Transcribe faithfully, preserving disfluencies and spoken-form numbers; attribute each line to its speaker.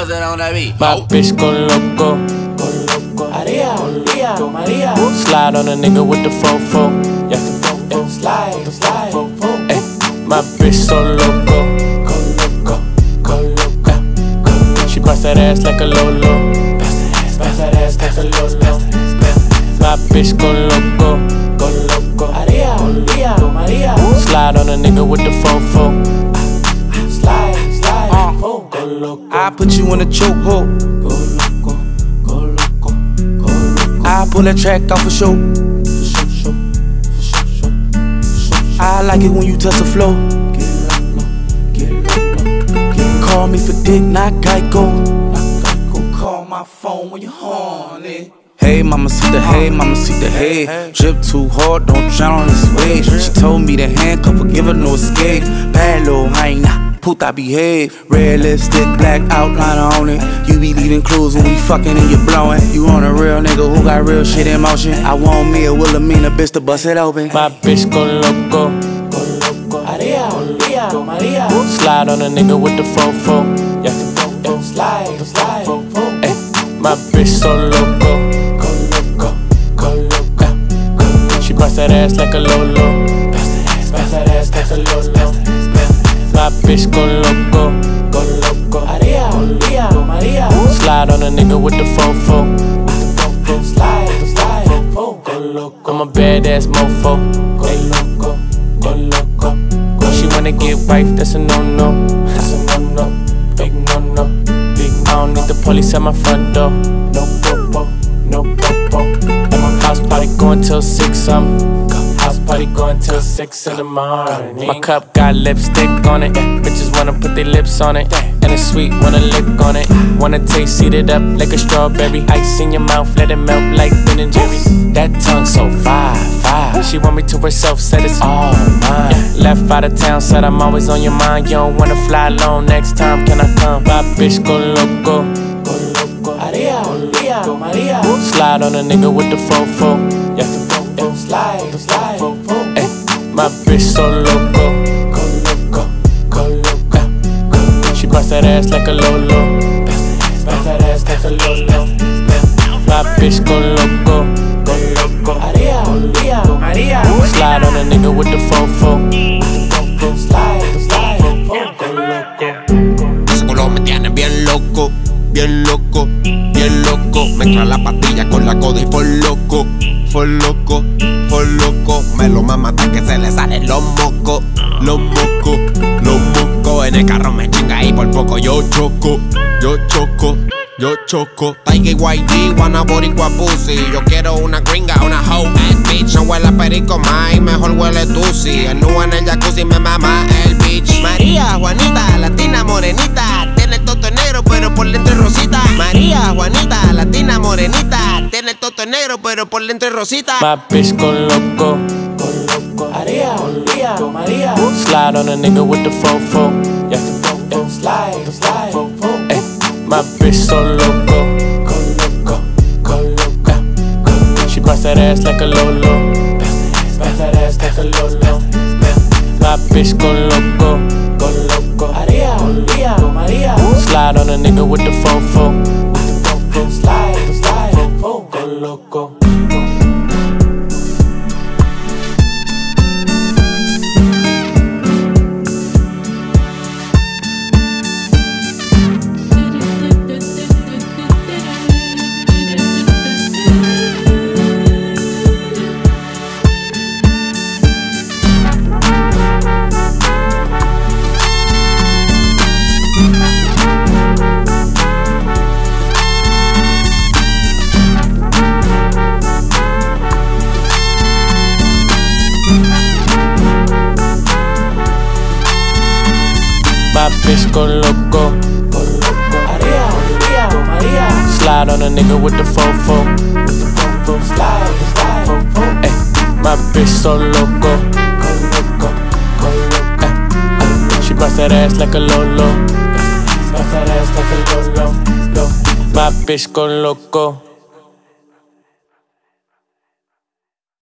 Speaker 1: busting on that beat.
Speaker 2: My oh. bitch go loco.
Speaker 3: Go loco. Maria, Maria, Maria.
Speaker 2: Slide on a nigga with the fofo. Yeah,
Speaker 3: fofo. Slide, slide, fofo.
Speaker 2: Ay, my bitch so loco.
Speaker 3: Go loco, go loco, go loco.
Speaker 2: She bust that ass like a lolo.
Speaker 3: Bust that ass, bust that ass like a lolo.
Speaker 2: My bitch go loco.
Speaker 3: Go loco. Maria, Maria, Maria.
Speaker 2: Slide on a nigga with the fofo.
Speaker 3: Slide, slide, uh, fofo. Go loco.
Speaker 1: I put you in a chokehold.
Speaker 3: Go loco, go loco, go loco.
Speaker 1: I pull that track off for show.
Speaker 3: For show, show, for show, show, for show.
Speaker 1: I like it when you touch the flow.
Speaker 3: Get low, get low, get low.
Speaker 1: Call me for dick, not Geico.
Speaker 3: Go call my phone when you're horny.
Speaker 1: Hey, mama, see the hey, mama, see the hey. Drip too hard, don't drown on this wave. She told me to handcuff her, give her no escape. Bad little hyena, puta behave. Red lipstick, black outliner on it. You be leaving clues when we fucking and you blowing. You on a real nigga who got real shit in motion. I want me a Wilhelmina bitch to bust it open.
Speaker 2: My bitch go loco.
Speaker 3: Go loco. Maria, Maria, Maria.
Speaker 2: Slide on a nigga with the fofo. Yeah,
Speaker 3: fofo. Slide, slide, fofo.
Speaker 2: Ay, my bitch so loco. Bust that ass like a lolo.
Speaker 3: Bust that ass, bust that ass like a lolo.
Speaker 2: My bitch go loco.
Speaker 3: Go loco. Maria, Maria, Maria.
Speaker 2: Slide on a nigga with the fofo.
Speaker 3: Fofo. Slide, slide, fofo. Go loco.
Speaker 2: I'm a badass mofo.
Speaker 3: Go loco, go loco, go.
Speaker 2: She wanna get wife, that's a no-no.
Speaker 3: That's a no-no, big no-no, big no-no.
Speaker 2: I don't need the police at my front door.
Speaker 3: No popo, no popo.
Speaker 2: House party going till six, um House party going till six in the morning. My cup got lipstick on it. Bitches wanna put their lips on it. And it's sweet, wanna lick on it. Wanna taste, eat it up like a strawberry. Ice in your mouth, let it melt like Ben and Jerry's. That tongue so fire, fire. She want me to herself, said it's all mine. Left out of town, said I'm always on your mind. You don't wanna fly alone, next time can I come? My bitch go loco.
Speaker 3: Go loco. Maria, Maria, Maria.
Speaker 2: Slide on a nigga with the fofo. Yeah,
Speaker 3: fofo. Slide, slide, fofo.
Speaker 2: Ay, my bitch so loco.
Speaker 3: Go loco, go loco, go loco.
Speaker 2: She bust that ass like a lolo.
Speaker 3: Bust that ass, bust that ass like a lolo.
Speaker 2: My bitch go loco.
Speaker 3: Go loco. Maria, Maria, Maria.
Speaker 2: Slide on a nigga with the fofo.
Speaker 3: Fofo. Slide, slide, fofo. Go loco.
Speaker 4: Ese culo me tiene bien loco. Bien loco, bien loco. Mezcla la pastilla con la coda y for loco. For loco, for loco. Me lo mama hasta que se le salen los mocos. Los mocos, los mocos. En el carro me chinga y por poco yo choco. Yo choco, yo choco. Tiger Y G, wanna boricua pussy. Yo quiero una gringa, una hoe ass bitch. No huele a perico más y mejor huele tusi. El nu en el jacuzzi me mama el bitch. María, Juanita, latina, morenita. Tiene el toto negro pero por dentro es rosita. María, Juanita, latina, morenita. Tiene el toto negro pero por dentro es rosita.
Speaker 2: My bitch go loco.
Speaker 3: Go loco. Maria, Maria, Maria.
Speaker 2: Slide on a nigga with the fofo. Yeah,
Speaker 3: fofo. Slide, slide, fofo.
Speaker 2: Ay, my bitch so loco.
Speaker 3: Go loco, go loco, go loco.
Speaker 2: She bust that ass like a lolo.
Speaker 3: Bust that ass, bust that ass like a lolo.
Speaker 2: My bitch go loco.
Speaker 3: Go loco. Maria, Maria, Maria.
Speaker 2: Slide on a nigga with the fofo.
Speaker 3: Fofo. Slide, slide, fofo. Go loco.
Speaker 2: My bitch go loco.
Speaker 3: Go loco. Maria, Maria, Maria.
Speaker 2: Slide on a nigga with the fofo.
Speaker 3: With the fofo. Slide, slide, fofo.
Speaker 2: Ay, my bitch so loco.
Speaker 3: Go loco, go loco.
Speaker 2: Ay, she bust that ass like a lolo.
Speaker 3: Bust that ass like a lolo.
Speaker 2: My bitch go loco.